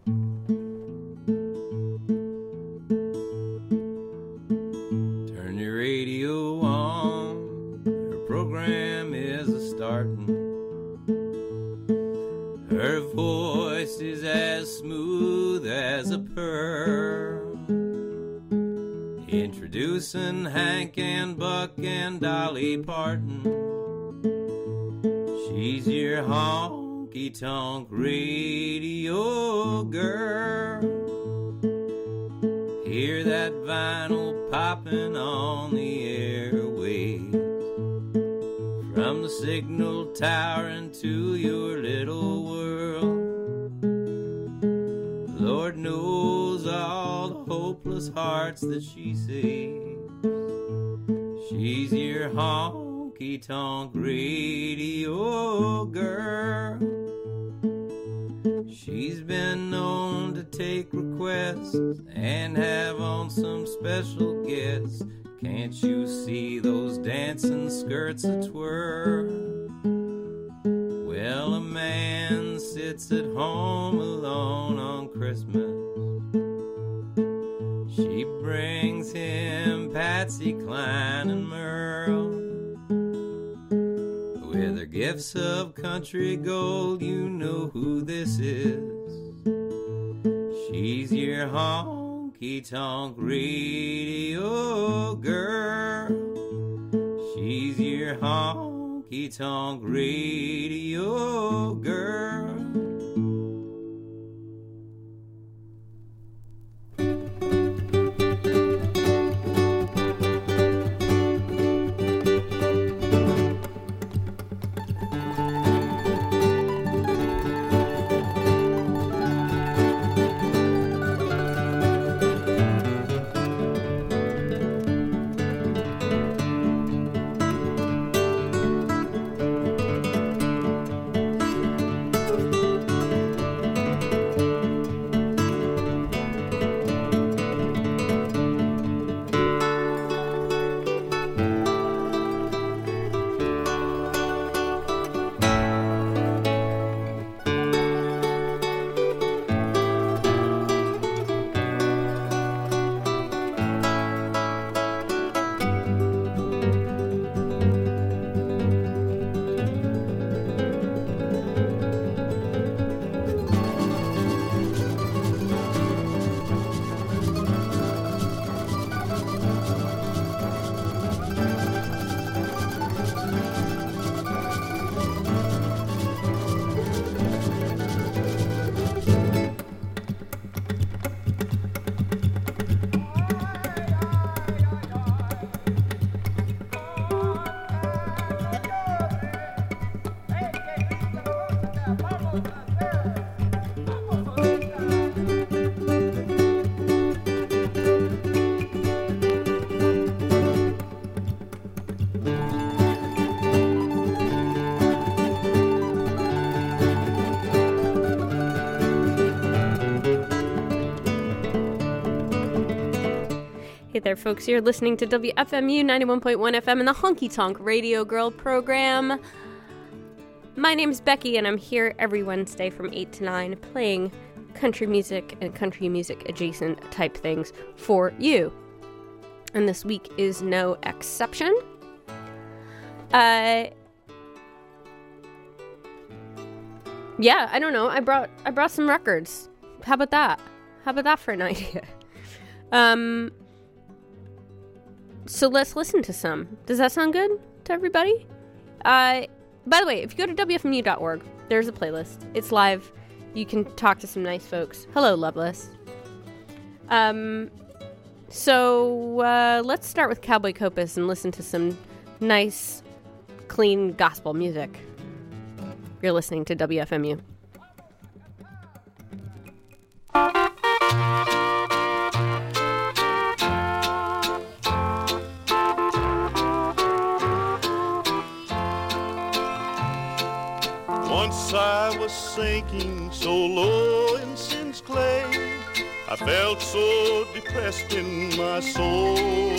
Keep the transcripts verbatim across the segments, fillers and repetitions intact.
Turn your radio on, her program is a-startin'. Her voice is as smooth as a pearl, introducing Hank and Buck and Dolly Parton. She's your honky-tonk radio girl. Hear that vinyl popping on the airwaves, from the signal tower into your little world. Lord knows all the hopeless hearts that she saves. She's your honky-tonk radio girl. She's been known to take requests and have on some special guests. Can't you see those dancing skirts a-twirl? Well, a man sits at home alone on Christmas. She brings him Patsy Cline and Merle. With her gifts of country gold, you know who this is. She's your honky-tonk radio girl. She's your honky-tonk radio girl. Hey there, folks. You're listening to W F M U ninety-one point one F M in the Honky Tonk Radio Girl program. My name is Becky, and I'm here every Wednesday from eight to nine playing country music and country music adjacent type things for you. And this week is no exception. Uh, yeah, I don't know. I brought I brought some records. How about that? How about that for an idea? Um... So let's listen to some. Does that sound good to everybody? Uh, by the way, if you go to W F M U dot org, there's a playlist. It's live. You can talk to some nice folks. Hello, Loveless. Um, so uh, let's start with Cowboy Copas and listen to some nice, clean gospel music. You're listening to W F M U. Once I was sinking so low in sin's clay, I felt so depressed in my soul.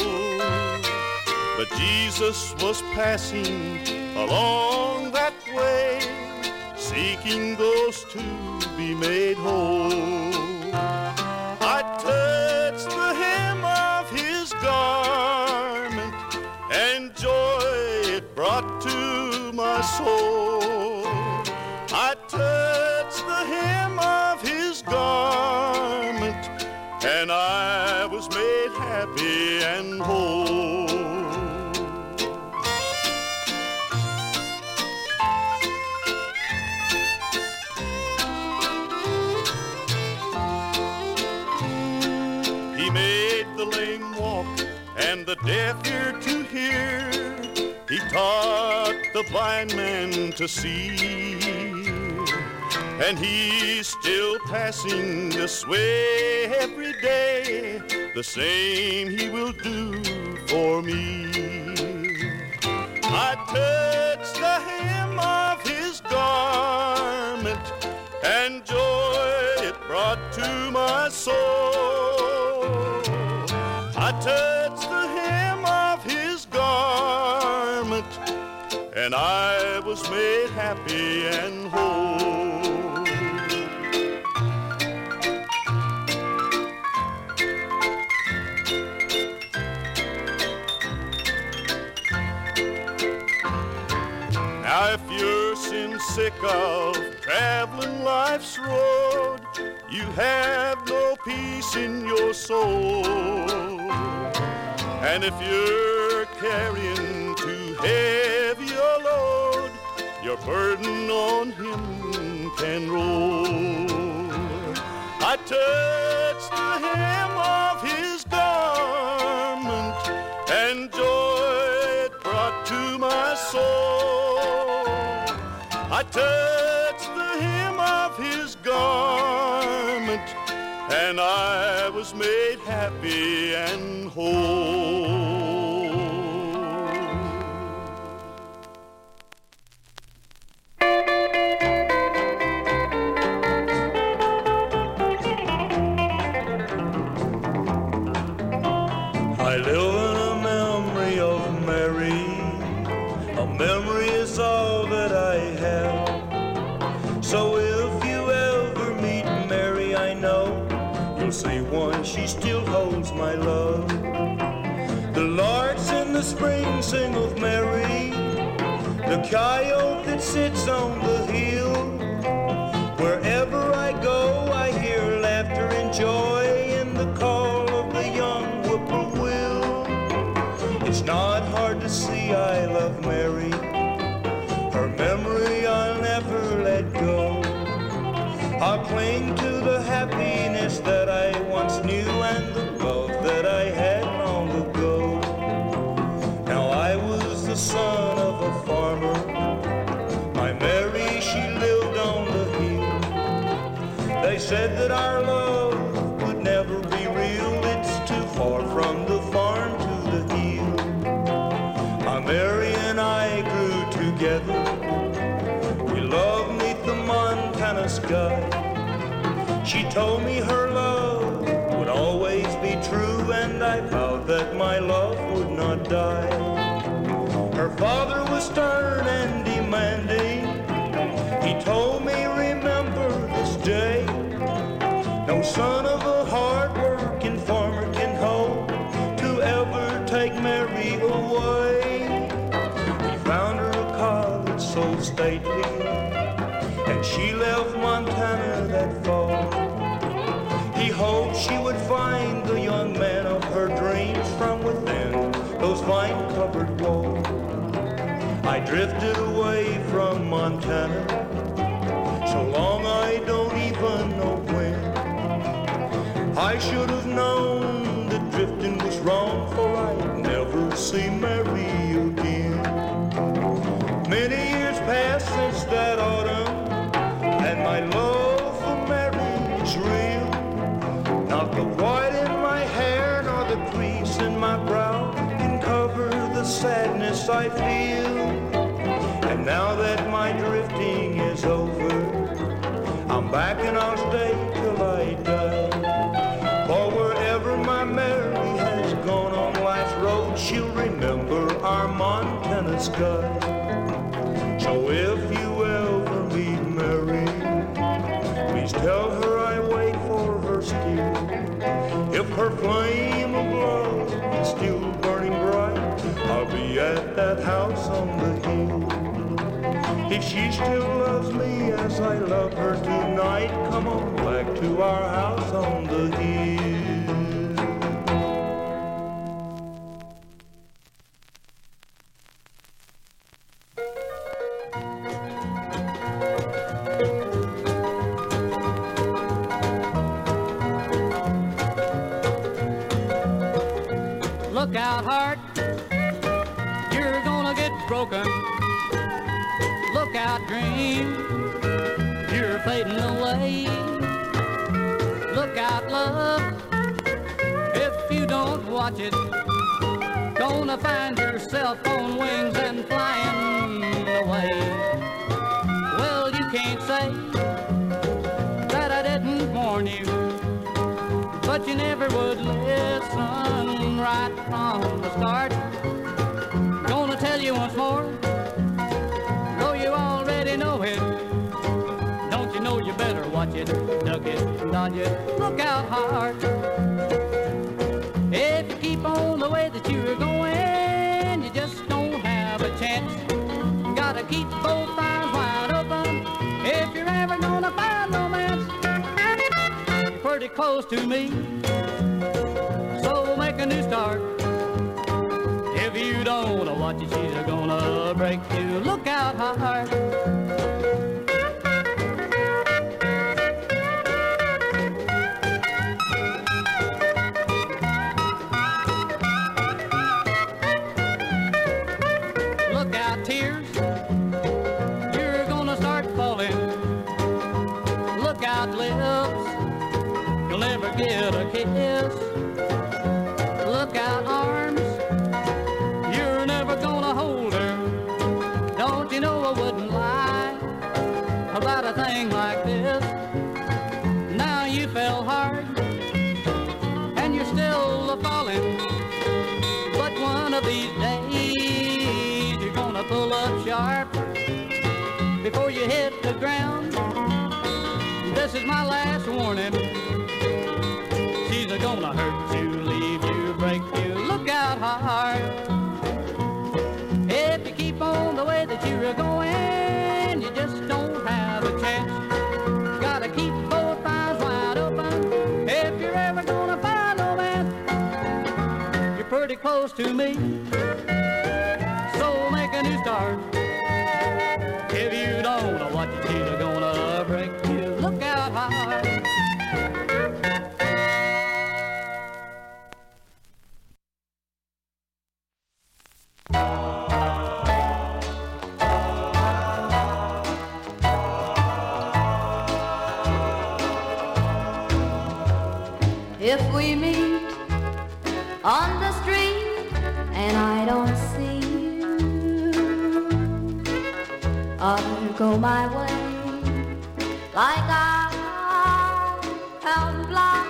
But Jesus was passing along that way, seeking those to be made whole. and I was made happy and whole. He made the lame walk and the deaf ear to hear. He taught the blind man to see. And he's still passing this way every day. The same he will do for me. I touched the hem of his garment, and joy it brought to my soul. I touched the hem of his garment, and I was made happy and whole. Now if you're sin sick of traveling life's road, you have no peace in your soul. And if you're carrying too heavy a load, your burden on him can roll. I touched the hem of his garment, and joy it brought to my soul. I touched the hem of his garment, and I was made happy and whole. I live in a memory of Mary. A memory is all that I have. So if you ever meet Mary, I know you'll say one, she still holds my love. The larks in the spring sing of Mary, the coyote that sits on the hill. Wherever I go, I hear laughter and joy in the call of the young whippoorwill. It's not hard to see I love Mary. Her memory I'll never let go. I'll cling to the happiness that I once knew and the love that I had long ago. Now I was the son of a farmer. My Mary, she lived on the hill. They said that our love would never be real. It's too far from the farm to the hill. My Mary and I grew together. We loved 'neath the Montana sky. She told me her love would always be true, and I vowed that my love would not die. Her father was stern and demanding. He told me, remember this day. No son of a hard-working farmer can hope to ever take Mary away. He found her a college so stately, and she left Montana that fall. He hoped she would find the young man of her dreams from within those vine-covered walls. I drifted away from Montana, so long I don't even know when. I should have known that drifting was wrong, for I'd never see Mary again. Many years passed since that autumn, and my love for Mary is real. Not the white in my hair nor the crease in my brow can cover the sadness I feel. And now that my drifting is over, I'm back and I'll stay till I die. For wherever my Mary has gone on life's road, she'll remember our Montana sky. So if you ever meet Mary, please tell her I wait for her still. If her flame of love is still burning bright, I'll be at that house on the hill. If she still loves me as I love her tonight, come on back to our house on the hill. Look out, heart, you're gonna get broken. Look out, dream, you're fading away. Look out, love, if you don't watch it, gonna find yourself on wings and flying away. Well, you can't say that I didn't warn you, but you never would listen right from the start. Gonna tell you once more, though you already know it. Don't you know you better watch it, duck it, dodge it, look out, heart. If you keep on the way that you're going, you just don't have a chance. Gotta keep both eyes wide open if you're ever gonna find romance. You're pretty close to me, so make a new start. If you don't watch it, she's gonna break you. Look out, heart. Look out, tears, you're gonna start falling. Look out, lips, you'll never get a kiss. Look out, arms, you're never gonna hold her. Don't you know I wouldn't lie about a thing like this? Now you fell hard, and you're still a-falling. But one of these days you're gonna pull up sharp before you hit the ground. This is my last warning. She's gonna hurt you, leave you, break you. Look out, heart. If you keep on the way that you're going, you just don't have a chance. Gotta keep both eyes wide open if you're ever gonna find no man. You're pretty close to me, so make a new start. If you don't know what you she's gonna break you. Look out, heart. If we meet on the street and I don't see you, I'll go my way like I am blind.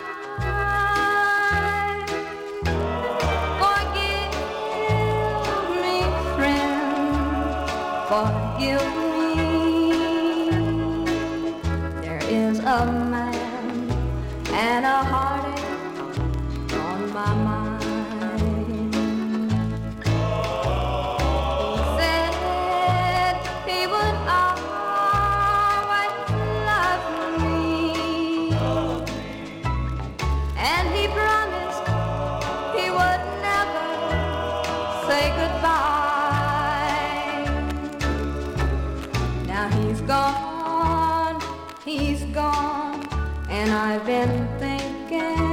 Forgive me, friend, forgive me. There is a man and a heartache on my mind. He said he would always love me, and he promised he would never say goodbye. Now he's gone, he's gone, and I've been thinking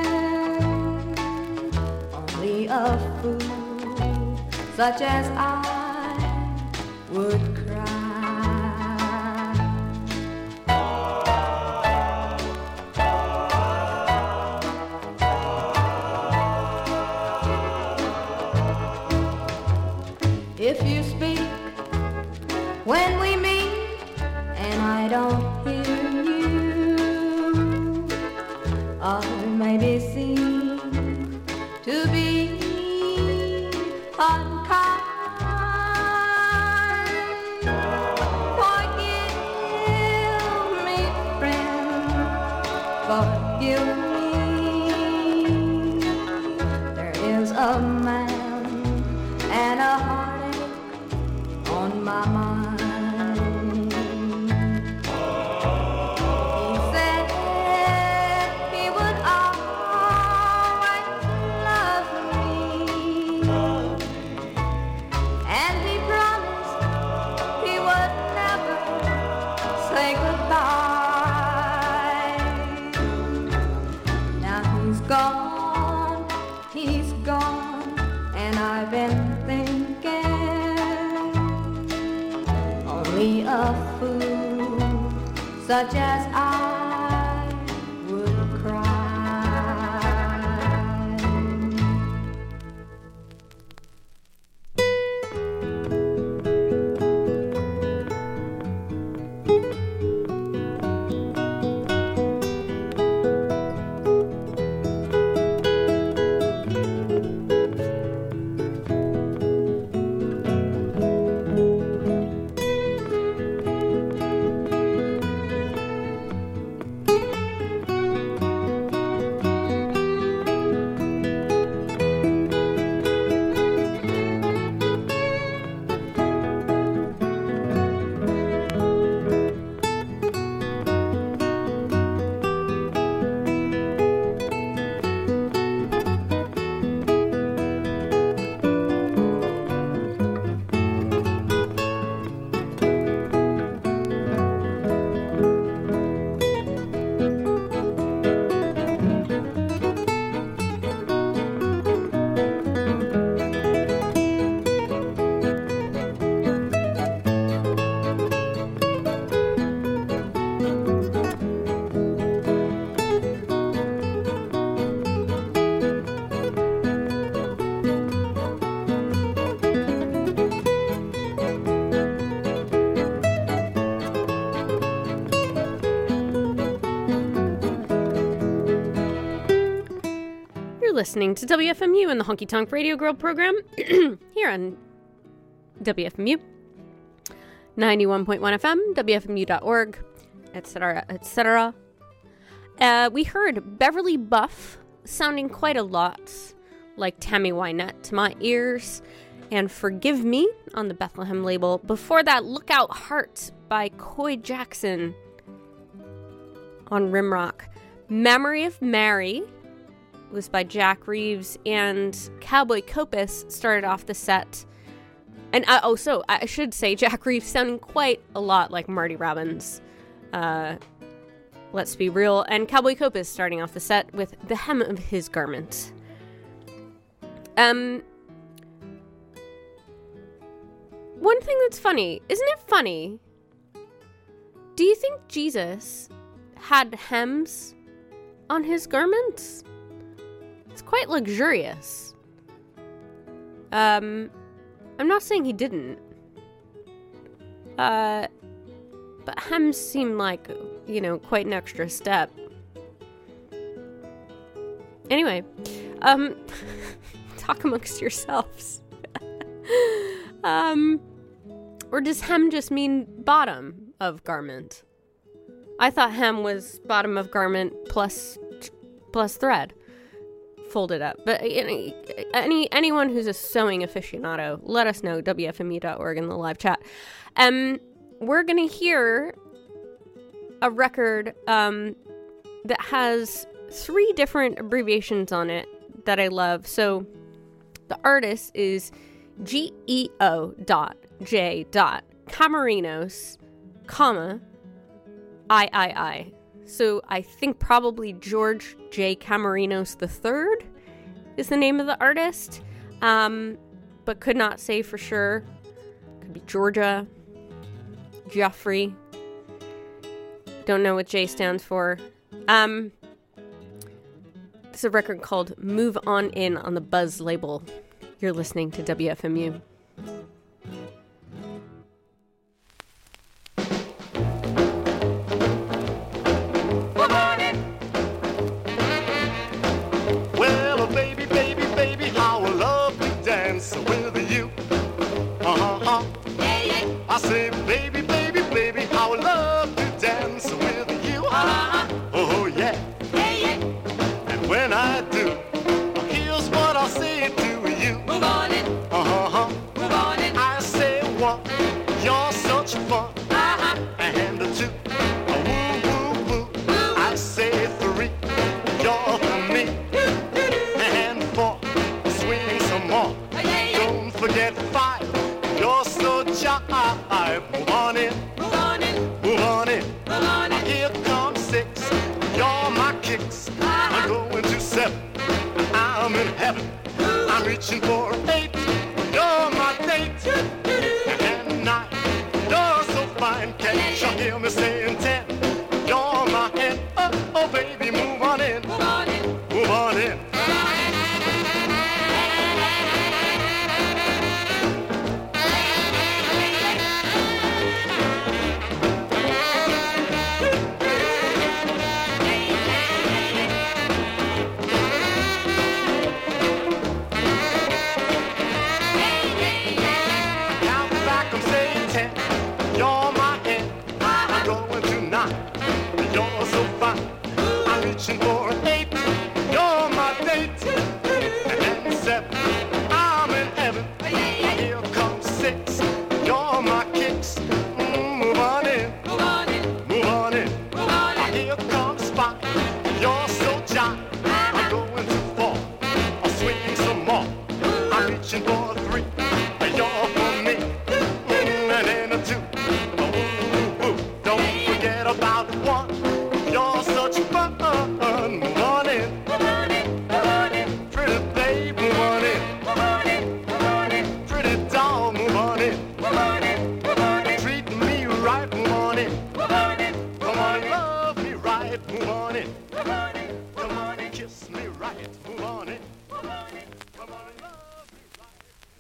only a fool such as I would cry. If you speak when we meet and I don't hear you, I may be seen to be unkind. Forgive me, friend, forgive me. There is a man and a heartache on my mind. Gone, he's gone, such as I would cry. Listening to W F M U and the Honky Tonk Radio Girl program here on W F M U ninety-one point one F M, W F M U dot org, et cetera, et cetera. Uh, we heard Beverly Buff sounding quite a lot like Tammy Wynette to my ears, and Forgive Me on the Bethlehem label. Before that, Lookout Heart by Coy Jackson on Rimrock. Memory of Mary was by Jack Reeves, and Cowboy Copus started off the set. And uh, oh, so I should say Jack Reeves sounding quite a lot like Marty Robbins. Uh, let's be real. And Cowboy Copus starting off the set with The Hem of His Garment. Um, one thing that's funny, isn't it funny? Do you think Jesus had hems on his garments? It's quite luxurious. Um, I'm not saying he didn't. Uh, but hems seem like, you know, quite an extra step. Anyway, um, talk amongst yourselves. um, or does hem just mean bottom of garment? I thought hem was bottom of garment plus plus thread. Folded up. But any, any anyone who's a sewing aficionado, let us know, W F M U dot org in the live chat. Um, we're going to hear a record um, that has three different abbreviations on it that I love. So the artist is G E O dot J dot Camarinos, comma, I I I. So I think probably George J. Camarinos the third is the name of the artist, um, but could not say for sure. Could be Georgia, Geoffrey. Don't know what J stands for. Um, this is a record called Move On In on the Buzz label. You're listening to W F M U. I say, baby, baby, baby, how I love to dance with you. Uh-huh. Oh, yeah. Yeah, yeah. And when I do, here's what I'll say to you. Move on in. Uh-huh. Move on in. I say one, you're such fun. Uh-huh. And two, a woo, woo, woo. Woo. I say three, you're for me. And four, swing some more. Oh, yeah, yeah. Don't forget five, you're so jive. Move on in, move on in, move on in, move on in. Here comes six, you're my kicks. Uh-huh. I'm going to seven, I'm in heaven. Ooh. I'm reaching for eight, you're my date. And nine, you're so fine, can't you hear me saying ten? reaching for eight. You're my date. And seven, I'm in heaven. Here comes six. You're my kicks. Mm, move on in. Move on in. Move on in. Move on in. Here comes five. You're so jolly. I'm going to fall. I'll swing some more. I'm reaching for a three. You're for me. Mm, and then a two. Oh, ooh, ooh. Don't forget about one. You're such fun. Move on in. Move on in. Move on in. Pretty babe, move on in. Move on in. Move on in. Pretty doll, move on in. Move on in. Move on in. Treat me right, move on in. Move on in. Come on and love me right, move on in. Move on in. Come on and kiss me right, move on in. Move on in. Come on and love me right.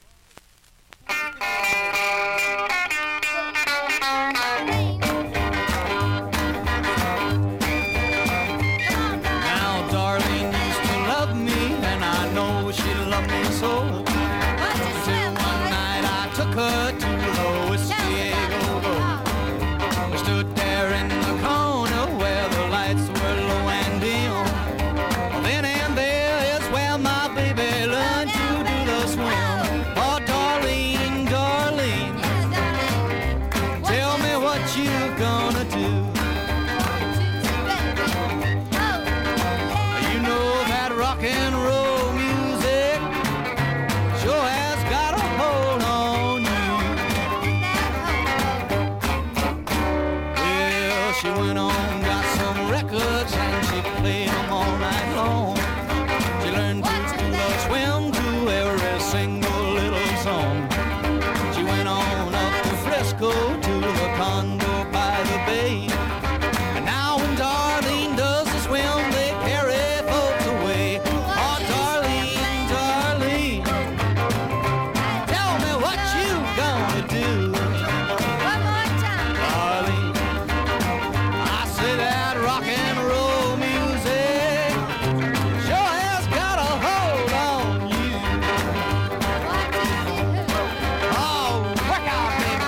Now, Darlene used to love me, and I know she loved me so. Till one night I took her to Los Diego. We stood there in the corner where the lights were low and dim. Then and there is where my baby learned to do the swim. Oh, Darlene, Darlene, tell me what you gonna do. You know that rock and roll music sure has got a hold on you. Well, she went on, got some records, and she played them all night long. She learned to uh, swim to every single little song. She went on up to Frisco to the condo by the bay. And now when Darlene does the swim, they carry folks away. Oh, Darlene, Darlene, tell me what you gonna do. Darlene, I say that rock and roll music sure has got a hold on you. Oh, work out, baby.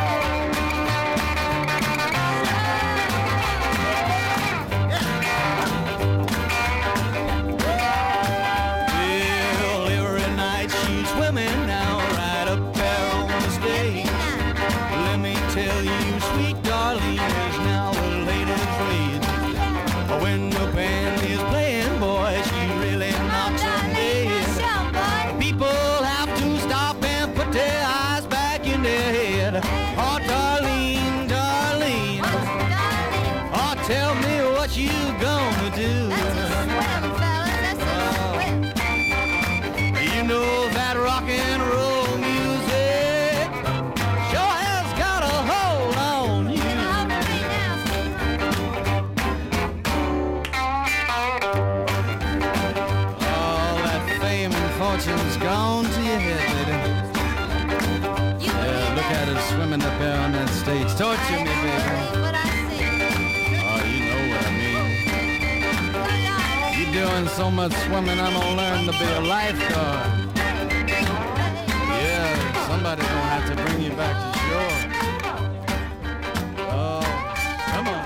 Well, every night she's swimming now, right up there on the stage. Let me tell you, sweet Darlene is now the latest rage. When the band is playing, boy, she really knocks them dead. People have to stop and put their eyes back in their head. Oh, Darlene, Darlene, oh, tell me what you gonna do. You know that rock and roll music sure has got a hold on you. All that fame and fortune's gone to your head, lady. Yeah, look at her swimming up there on that stage. Torture me, baby. Oh, you know what I mean. You're doing so much swimming, I'm gonna learn to be a lifeguard. Yeah, somebody's gonna have to bring you back to shore. Oh, come on.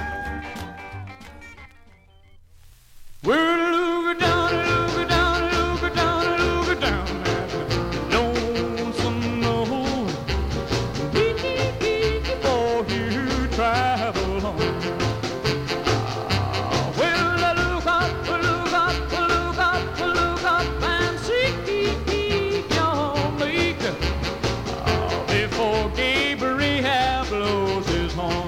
Well, look down, look down, look down, look down at the lonesome road. Before you travel on. Ah, well, look up, look up, look up, look up and see your maker. Ah, before Gabriel blows his horn.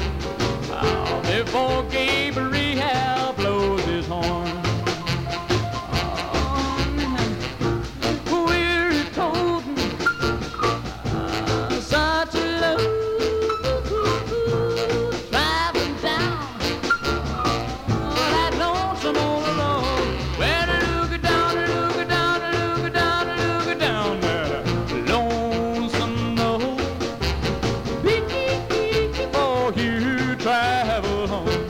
uh, before Gabriel Rehab blows his horn. We're told uh, such a love driving down uh, that lonesome old road. Where to look it down, to look it down, to look it down, to look it down there, lonesome road. Before you travel home,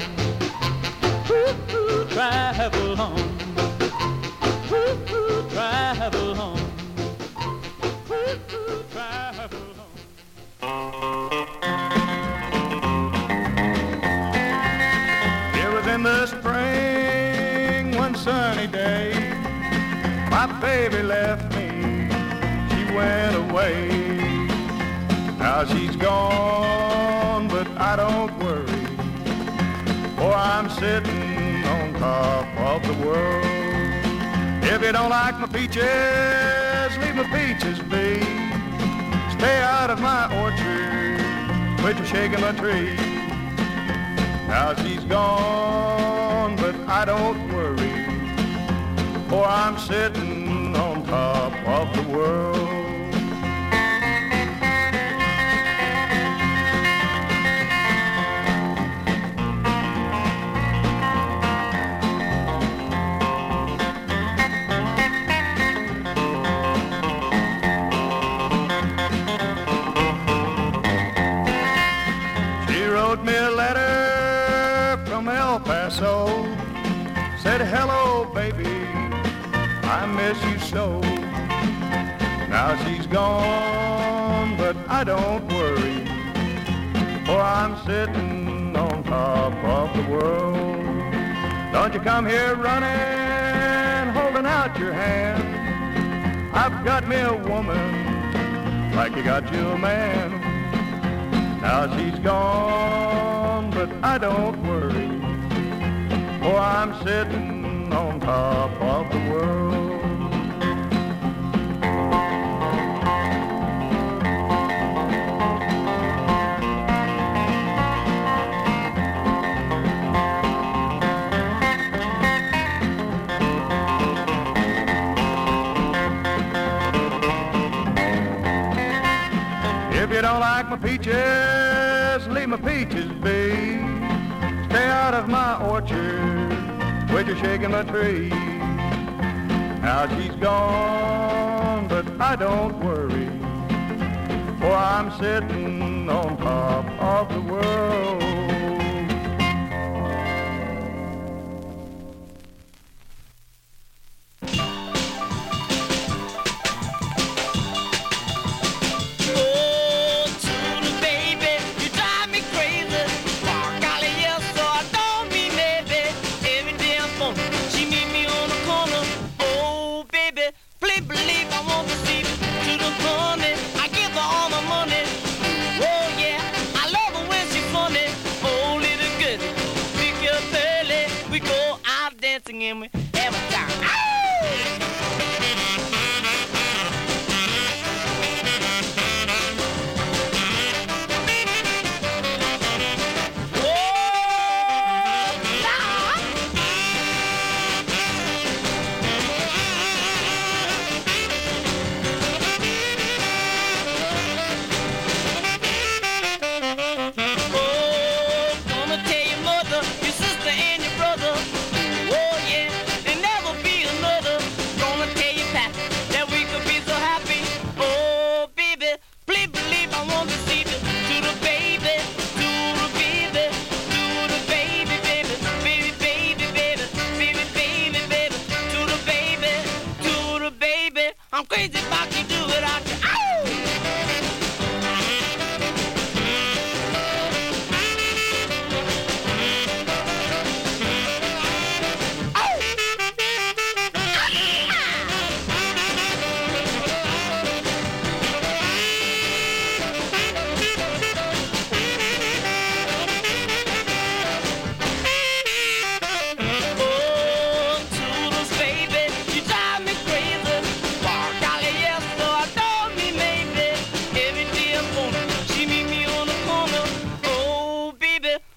ooh, travel home, ooh, travel home, ooh, travel home. It was in the spring, one sunny day. My baby left me, she went away. Now she's gone, but I don't worry, for I'm sitting on top of the world. If you don't like my peaches, leave my peaches be. Stay out of my orchard, quit your shaking my tree. Now she's gone, but I don't worry, for I'm sitting on top of the world. She wrote me a letter from El Paso, said, hello, baby, I miss you so. Now she's gone, but I don't worry, for I'm sitting on top of the world. Don't you come here running, holding out your hand. I've got me a woman like you got you a man. Now she's gone, but I don't worry, for I'm sitting on top of the world. If you don't like my peaches, leave my peaches be. Stay out of my orchard, quit your shaking my tree. Now she's gone, but I don't worry, for I'm sitting on top of the world. And we have a time. Oh, gonna tell your mother, your sister, and your brother. Oh yeah.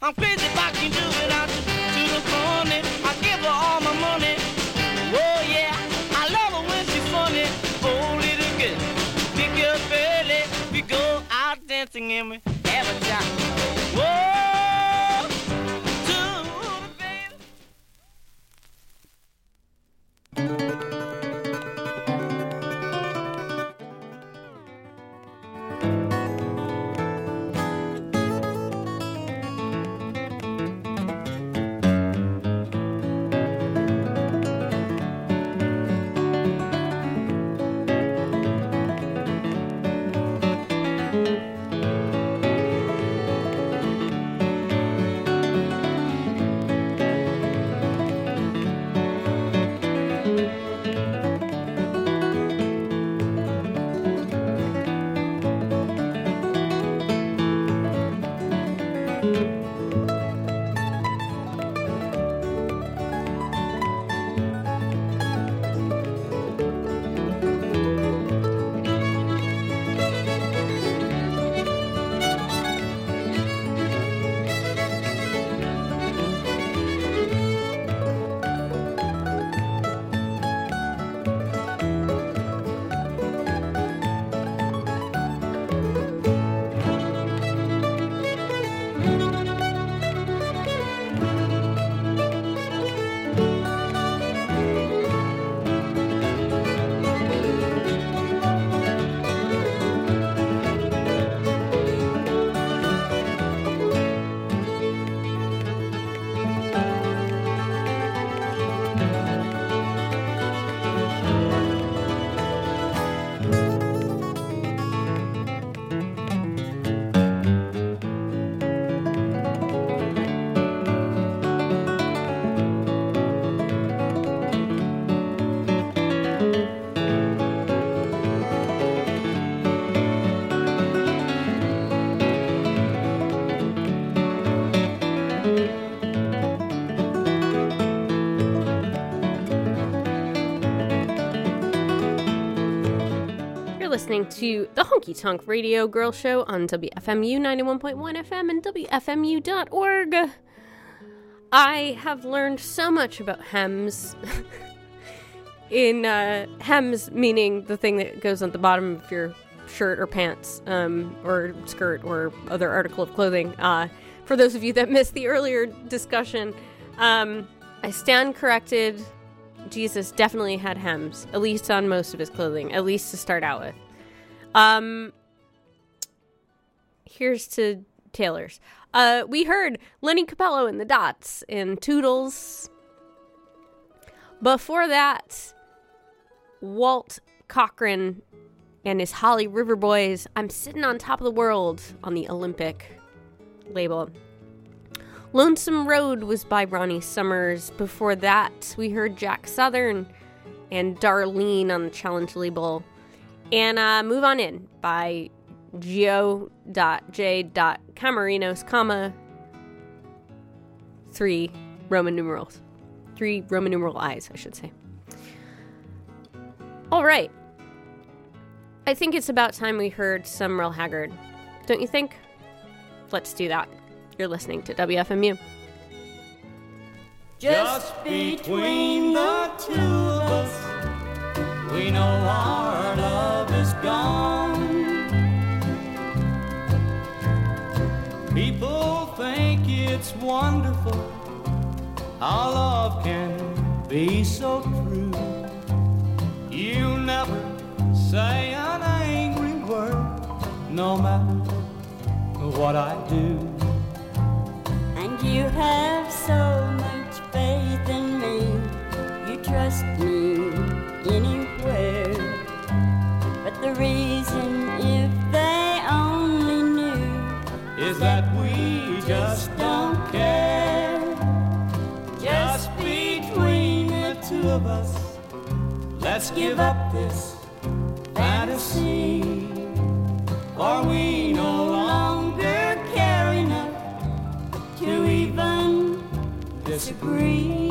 I'm crazy if I can do it out to, to the corner. I give her all my money. Oh yeah, I love her when she's funny. Oh little girl, pick your belly. We go out dancing and we have a time. Whoa, to the baby. Listening to the Honky Tonk Radio Girl Show on W F M U ninety-one point one F M and W F M U dot org. I have learned so much about hems. In uh, hems meaning the thing that goes on the bottom of your shirt or pants, um, or skirt or other article of clothing. Uh, for those of you that missed the earlier discussion, um, I stand corrected. Jesus definitely had hems, at least on most of his clothing, at least to start out with. Um, here's to tailors. Uh, we heard Lenny Capello and the Dots in Toodles. Before that, Walt Cochran and his Holly River Boys, I'm Sitting on Top of the World, on the Olympic label. Lonesome Road was by Ronnie Summers. Before that, we heard Jack Southern and Darlene on the Challenge label. And uh, Move On In by Gio J. Camarinos, comma, three Roman numerals. Three Roman numeral I's, I should say. All right. I think it's about time we heard some Merle Haggard. Don't you think? Let's do that. You're listening to W F M U. Just between the two of us, we know our love is gone. People think it's wonderful how love can be so true. You never say an angry word, no matter what I do. And you have so much faith in me, you trust me anywhere. But the reason, if they only knew, is that we just don't care. Just between the two of us, let's give up this fantasy, for we no longer care enough to even disagree.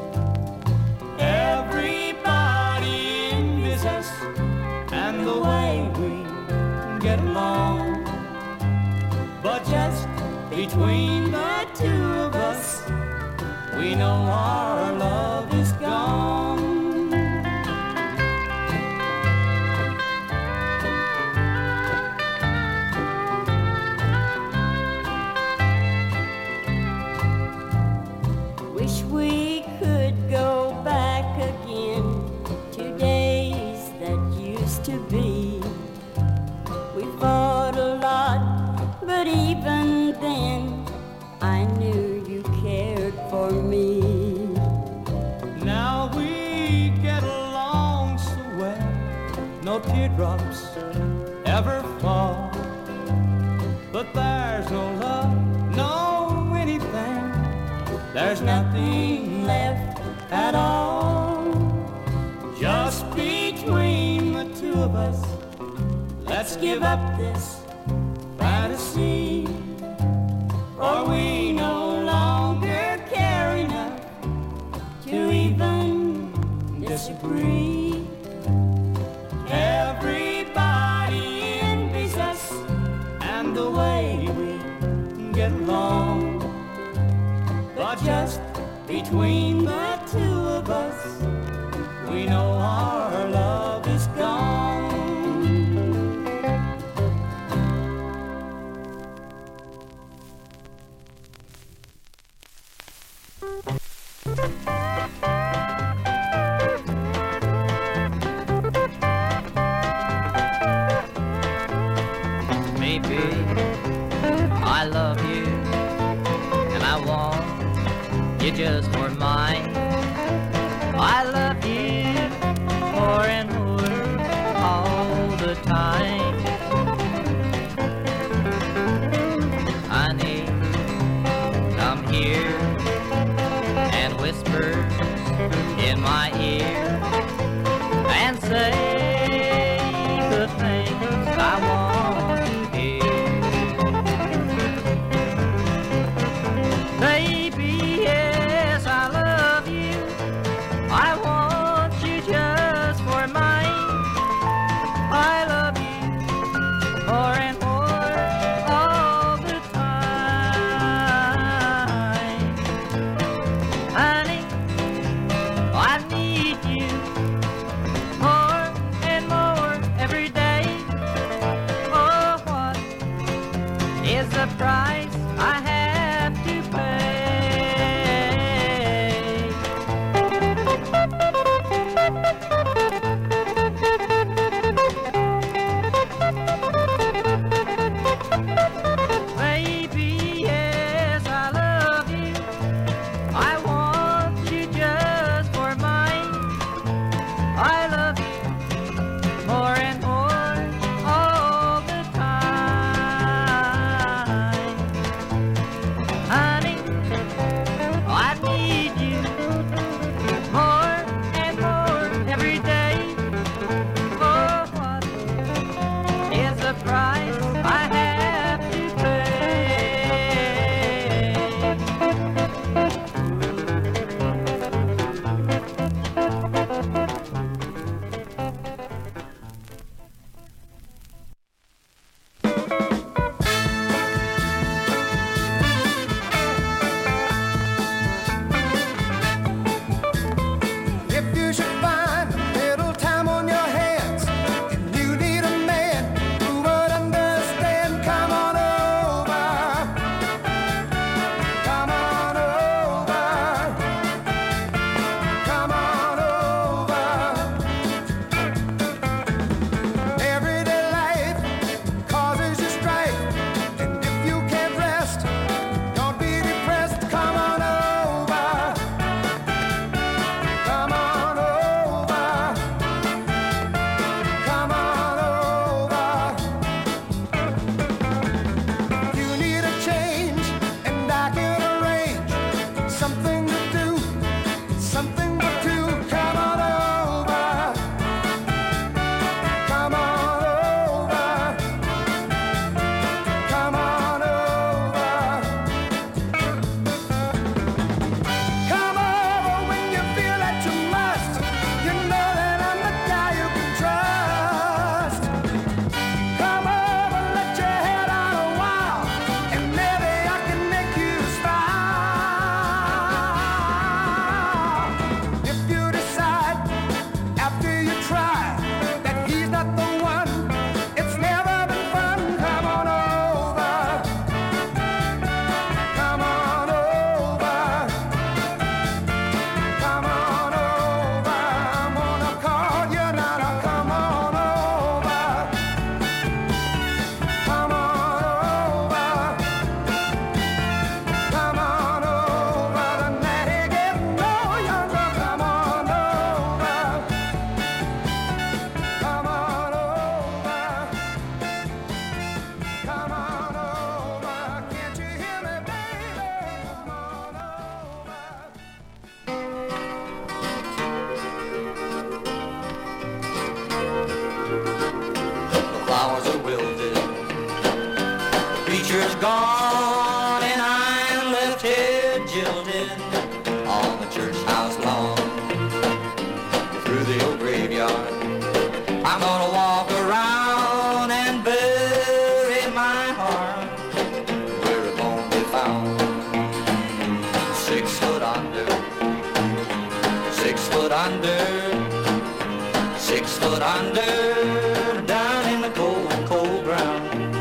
Everybody envies us and the way we get along, but just between the two of us, we know our love is gone. Wish we could go back again to days that used to be. We fought a lot, but even then I knew you cared for me. Now we get along so well, no teardrops ever fall. But there's no love, no anything, there's nothing left at all. Just between the two of us, let's give up this fantasy, for we no longer care enough to even disagree. Everybody envies us and the way we get along, but just between the two of us, we know our love is gone. Maybe I love you and I want you just for mine. I love you more and more all the time. Honey, come here and whisper in my ear and say the things I want to hear. Baby, yes, I love you. I want gilded on the church house lawn. Through the old graveyard, I'm gonna walk around and bury my heart where it won't be found. Six foot under, six foot under, six foot under, down in the cold, cold ground.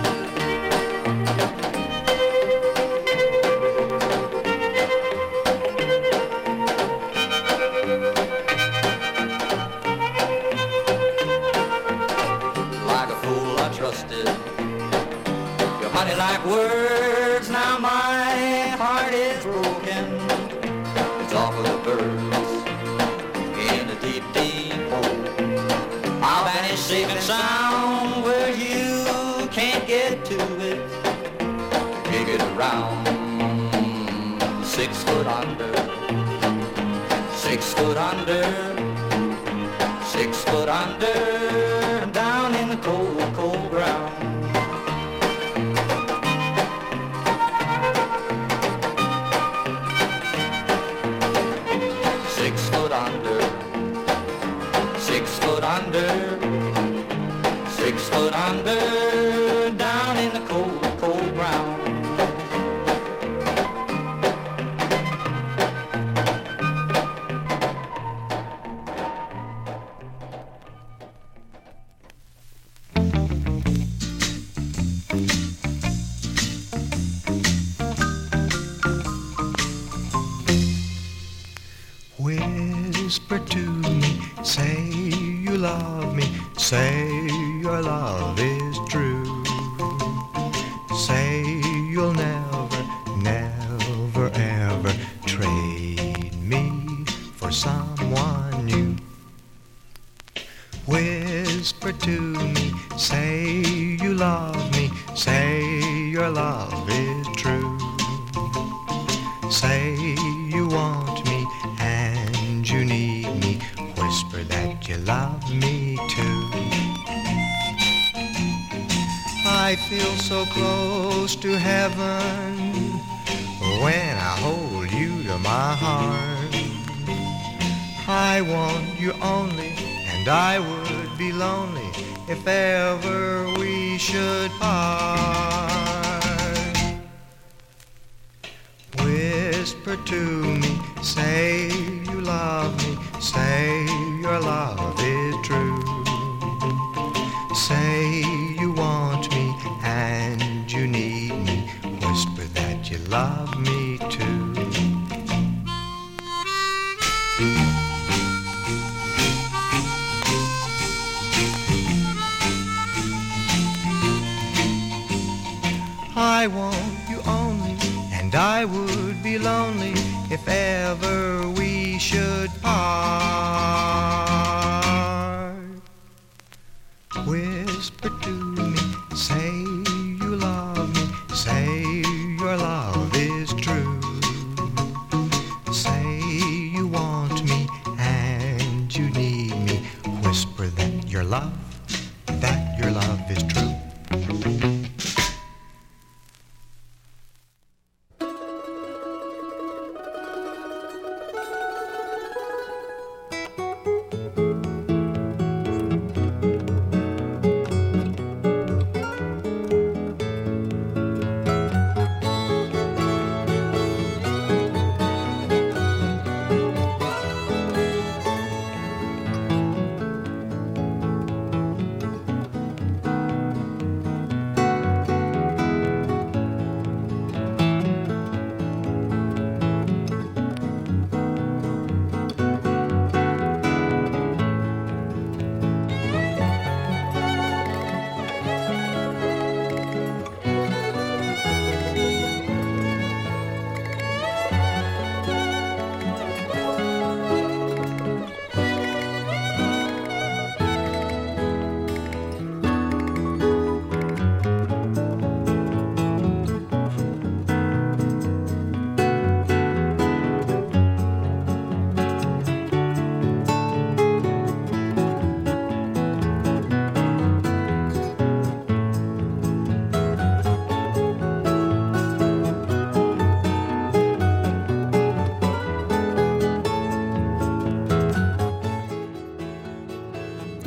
Like a fool I trusted your honey like words, now my heart is broken. It's all for the birds in a deep, deep hole. I'll vanish safe and sound where you can't get to it. Kick it around. Six foot under, six foot under, six foot under, down in the cold, cold ground. Six foot under, six foot under, six foot under, down in the cold, cold ground. Whisper to me, say you love me, say your love is true. Say you'll never, never, ever trade me for someone new. Whisper to me, say you love me, say your love is true. Say you want me and you need me, whisper that you love me too. I feel so close to heaven when I hold you to my heart. I want you only, and I would be lonely if ever we should part. Whisper to me, say you love me, say your love is true. Say you want me and you need me, whisper that you love me too. I want you only, and I would be lonely if ever we should part. Whisper to me, say you love me, say your love is true. Say you want me and you need me, whisper that your love, that your love is true.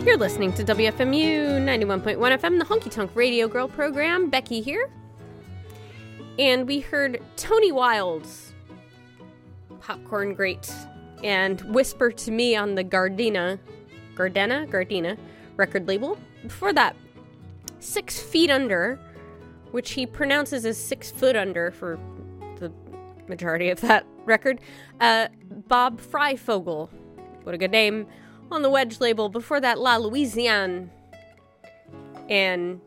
You're listening to W F M U ninety-one point one F M, the Honky Tonk Radio Girl program. Becky here. And we heard Tony Wilde's Popcorn Great and Whisper to Me on the Gardena, Gardena, Gardena record label. Before that, Six Feet Under, which he pronounces as Six Foot Under for the majority of that record. Uh, Bob Freifogel, what a good name, on the Wedge label. Before that, La Louisiane and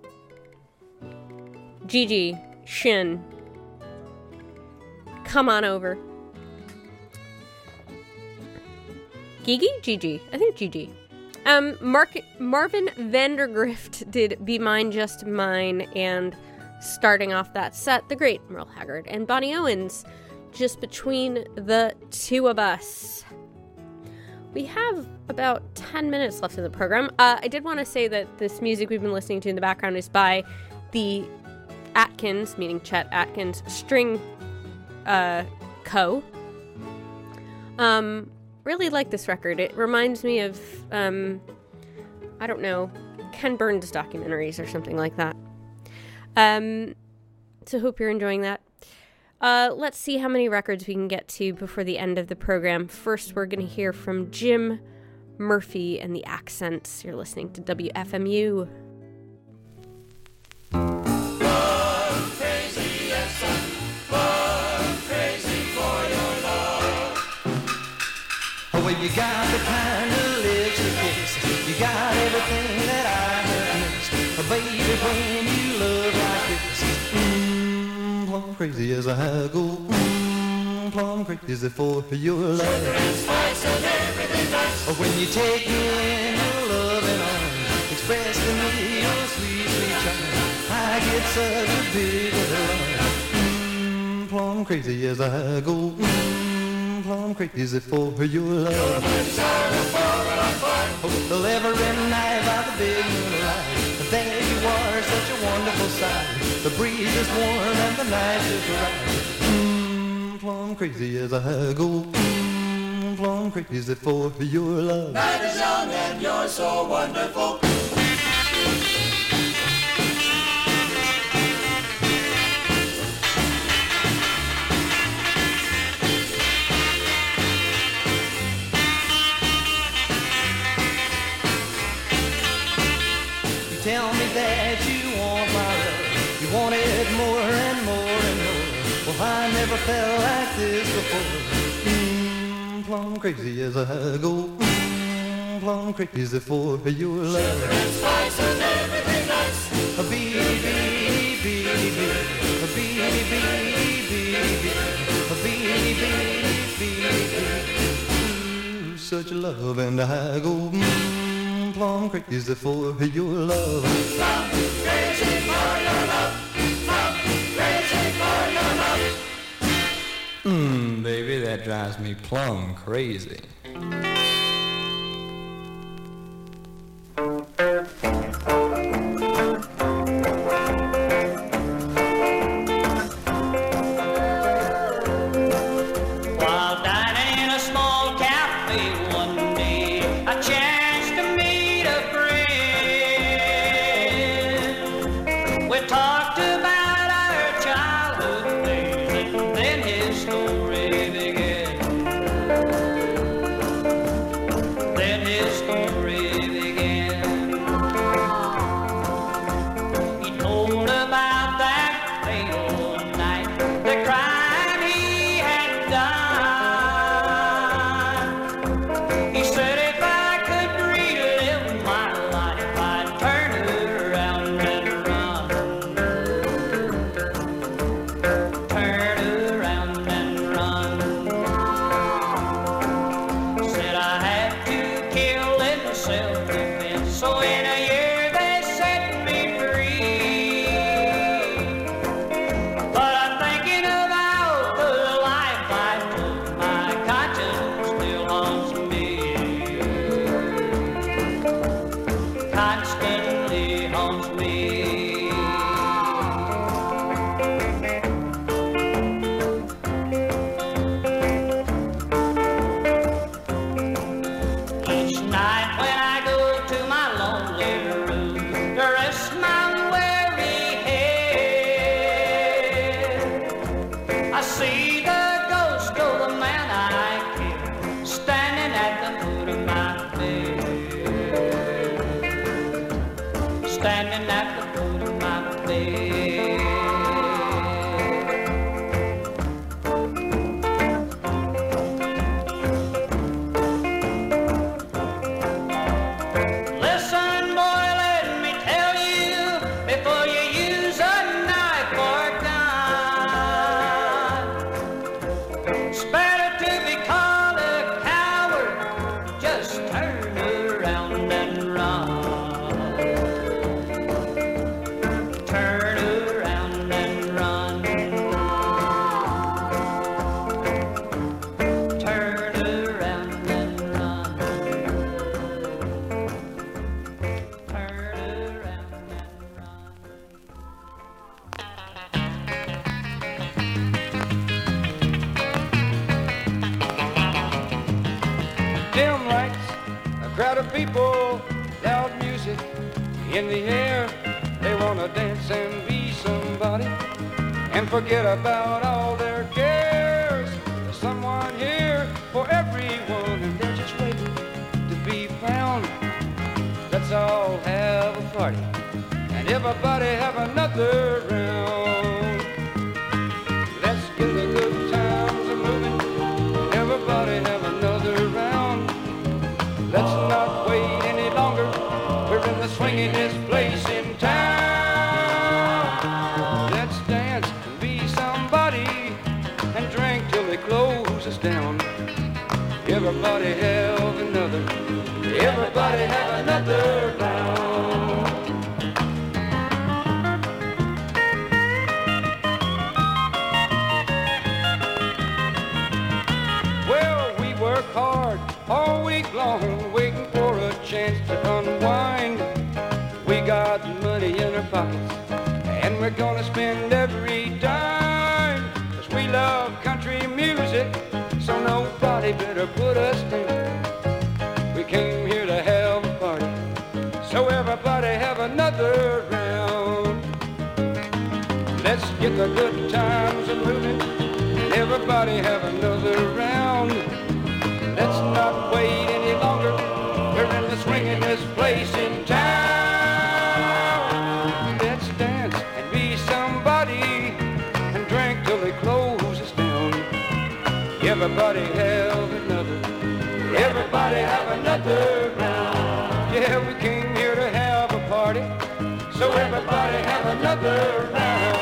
Gigi Shin, Come On Over. Gigi? Gigi. I think Gigi. Um, Mark, Marvin Vandergrift did Be Mine, Just Mine, and starting off that set, the great Merle Haggard and Bonnie Owens, Just Between the Two of Us. We have about ten minutes left in the program. Uh, I did want to say that this music we've been listening to in the background is by the Atkins, meaning Chet Atkins, String uh, Co. Um, really like this record. It reminds me of, um, I don't know, Ken Burns documentaries or something like that. Um, so hope you're enjoying that. Uh, let's see how many records we can get to before the end of the program. First, we're going to hear from Jim Murphy and the Accents. You're listening to W F M U. Well, you got the kind of lips to kiss. You got everything that I have missed. Oh, baby, when you love like this, mmm, plumb crazy as I go. Mmm, plumb crazy for your love. Sugar and spice and everything nice. Oh, when you take me in your loving arms, express to me your sweet, sweet charm, I get such a big love. Mmm, plumb crazy as I go. Mmm, plumb crazy for your love. Oh, every night by the big moonlight, there you are, such a wonderful sight. The breeze is warm and the night is bright. Mmm, plumb crazy as I go. Mmm, plumb crazy for your love. Night is young and you're so wonderful. Tell me that you want my love. You want it more and more and more. Well, I never felt like this before. Mmm, plumb crazy as I go. Mmm, plumb crazy for your love. Sugar and spice and everything nice. A beady, beady, beady, beady. A beady, beady, beady, beady. A beady, beady, beady, beady. Ooh, such love and I go. Mmm, plumb crazy for your love. Plumb crazy for your love. Plumb crazy for your love. Mmm, baby, that drives me plumb crazy. While dining in a small cafe one day, I chanced to meet a friend. We talked about our childhood days, and then his story began. Then his story began. He told about that fatal night, the crime he had done. He said if I could relive my life, I'd turn around and run. Turn around and run. Said I had to kill in self-defense, so in a year they set me free. But I'm thinking about the life I took It's better to be called a coward. Just turn around and run. Turn around and run. Turn around and run. Turn around and run. Dim lights, a crowd of people, loud music in the air. They wanna dance and be somebody and forget about all their cares. There's someone here for everyone and they're just waiting to be found. Let's all have a party and everybody have another round. Let's get the good times a moving. Everybody have another round. Let's not wait any longer. We're in the swingin'est place in town. Let's dance and be somebody and drink till they close us down. Everybody have another. Everybody have another round. Well, we work hard all week long, waiting for a chance to unwind. We got money in our pockets, and we're gonna spend every dime. 'Cause we love country music, so nobody better put us down. We came here to have a party, so everybody have another round. Let's get the good times a moving, and everybody have another round. Let's not wait any longer. We're in the swingin'est place in town. Let's dance and be somebody and drink till they close us down. Everybody have another. Everybody have another round. Yeah, we came here to have a party, so everybody have another round.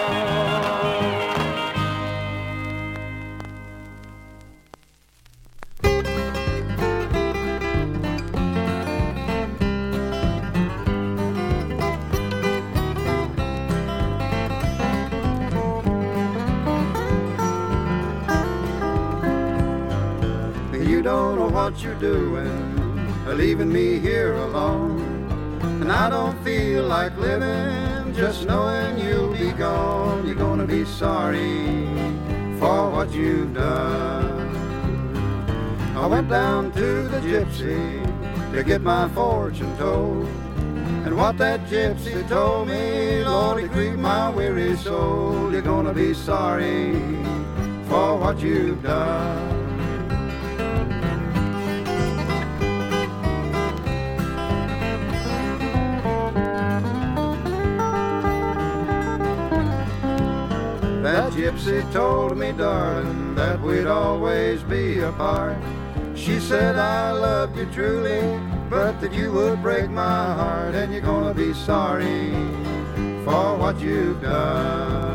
You don't know what you're doing, leaving me here alone. And I don't feel like living, just knowing you'll be gone. You're gonna be sorry for what you've done. I went down to the gypsy to get my fortune told. And what that gypsy told me, Lord, it grieved my weary soul. You're gonna be sorry for what you've done. That gypsy told me, darling, that we'd always be apart. She said I loved you truly, but that you would break my heart. And you're gonna be sorry for what you've done.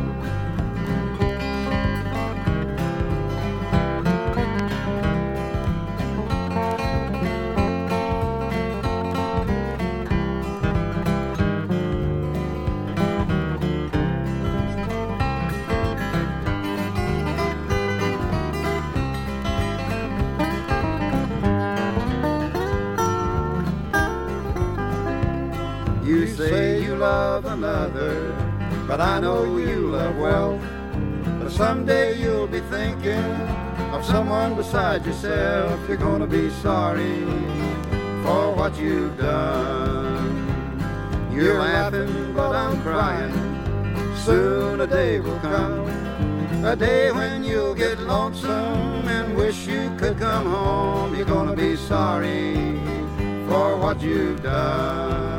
You say you love another, but I know you love wealth. But someday you'll be thinking of someone beside yourself. You're gonna be sorry for what you've done. You're laughing, but I'm crying. Soon a day will come, a day when you'll get lonesome and wish you could come home. You're gonna be sorry for what you've done.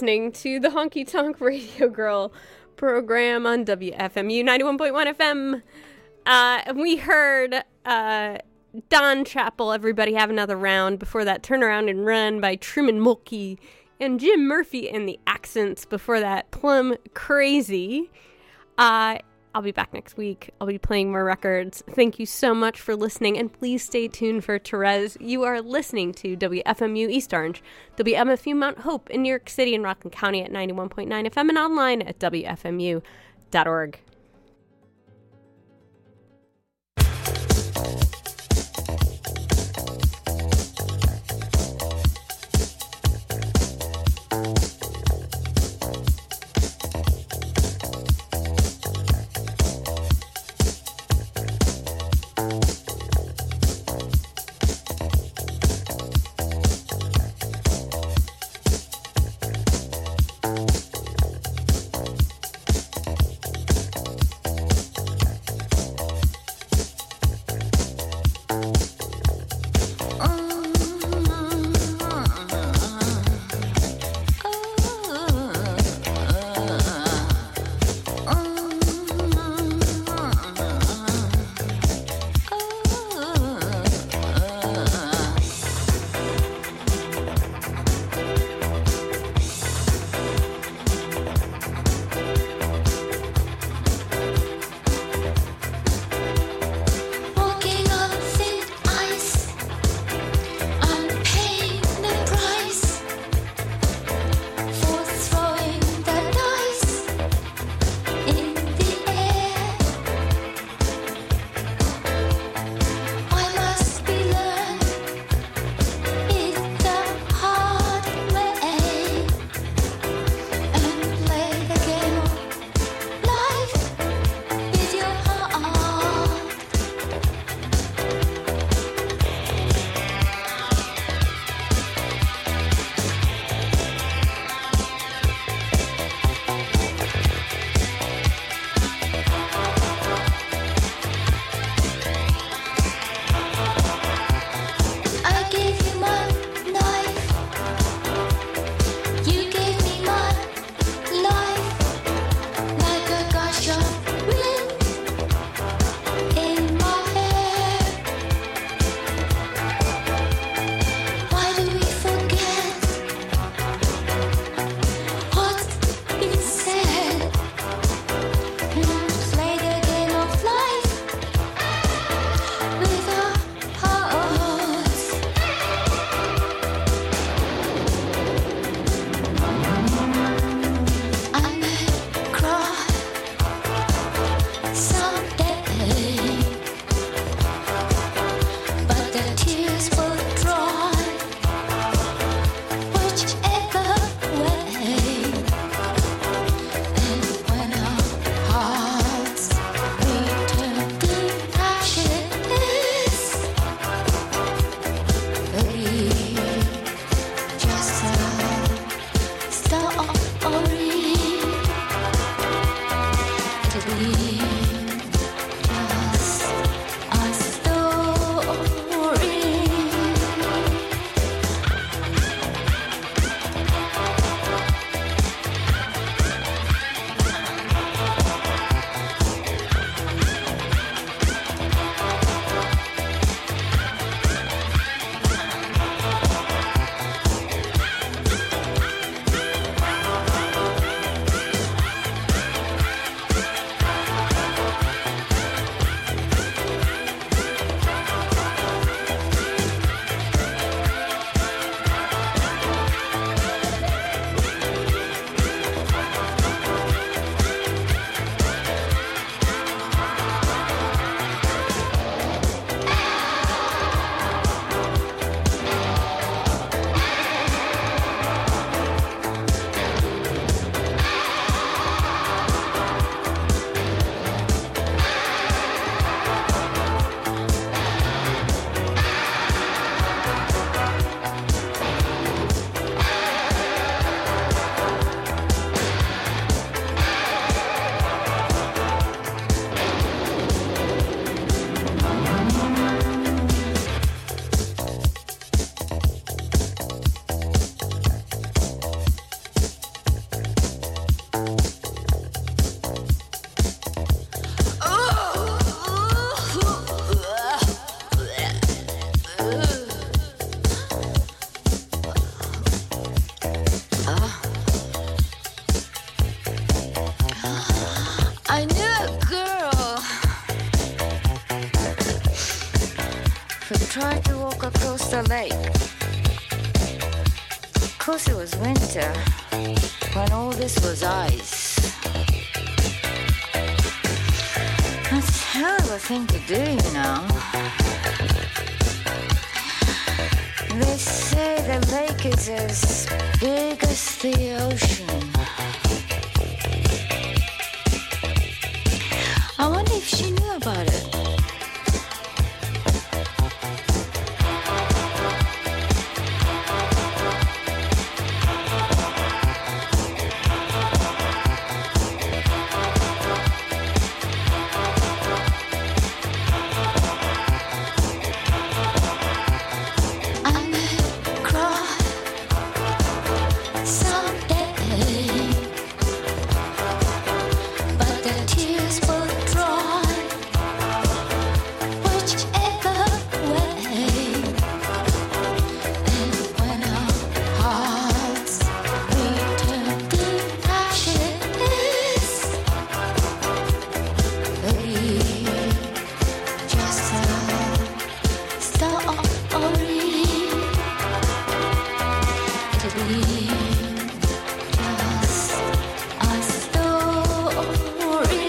listening to the Honky Tonk Radio Girl program on W F M U ninety-one point one F M. Uh, we heard uh, Don Chapel, Everybody Have Another Round. Before that, Turn Around and Run by Truman Mulkey. And Jim Murphy and the Accents. Before that, Plum Crazy. Uh, I'll be back next week. I'll be playing more records. Thank you so much for listening, and please stay tuned for Therese. You are listening to W F M U East Orange, W M F U Mount Hope in New York City and Rockland County at ninety-one point nine F M and online at W F M U dot org. I knew a girl who tried to walk across the lake. Of course it was winter when all this was ice. That's a hell of a thing to do, you know. They say the lake is as big as the ocean. I wonder if she knew about it. I may cry someday, but the tears will dry whichever way. And when our hearts return to ashes, we just a story. It'll be just a story.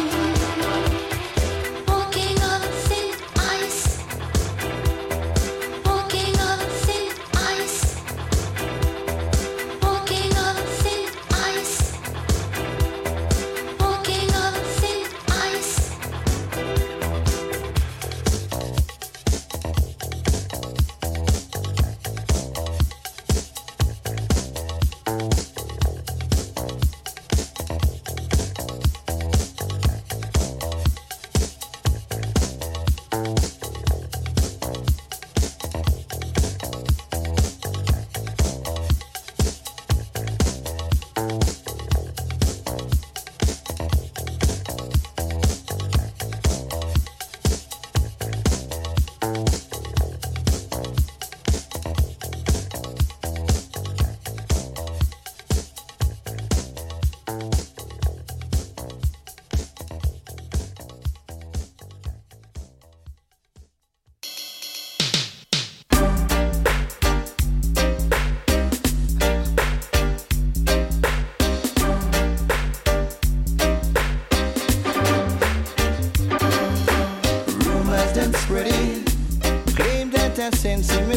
Walking on thin ice, walking on thin ice, walking on thin ice, walking on thin ice. Rumors them spreading, claim that I sense him